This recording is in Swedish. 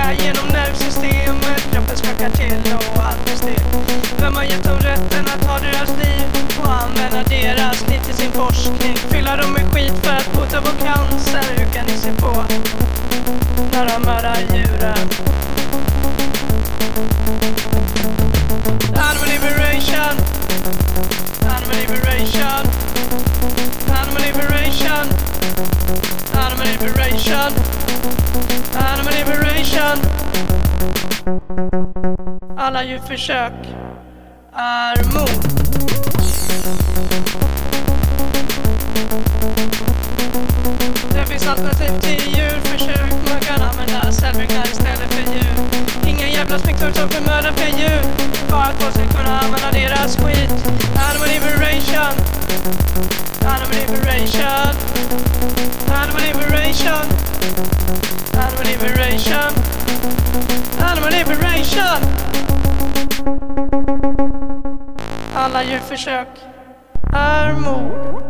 åka genom nervsystemet. Kroppen skakar till och allt är still. Vem har gett dem rätten att ta deras liv och använda deras liv till sin forskning? Fylla dem med skit för att bota vår cancer. Hur kan ni se på när de mördar djuren? Animal liberation, animal liberation, animal liberation, animal liberation, animal liberation. Alla djurförsök är mord. Det finns alternativ till djurförsök. Man kan använda cellbyggnad istället för djur. Inga jävla sminktor som får mörda för djur, bara att folk ska kunna använda deras skit. Animal liberation, animal liberation, animal liberation, animal liberation, animal liberation. Alla djurförsök är mord.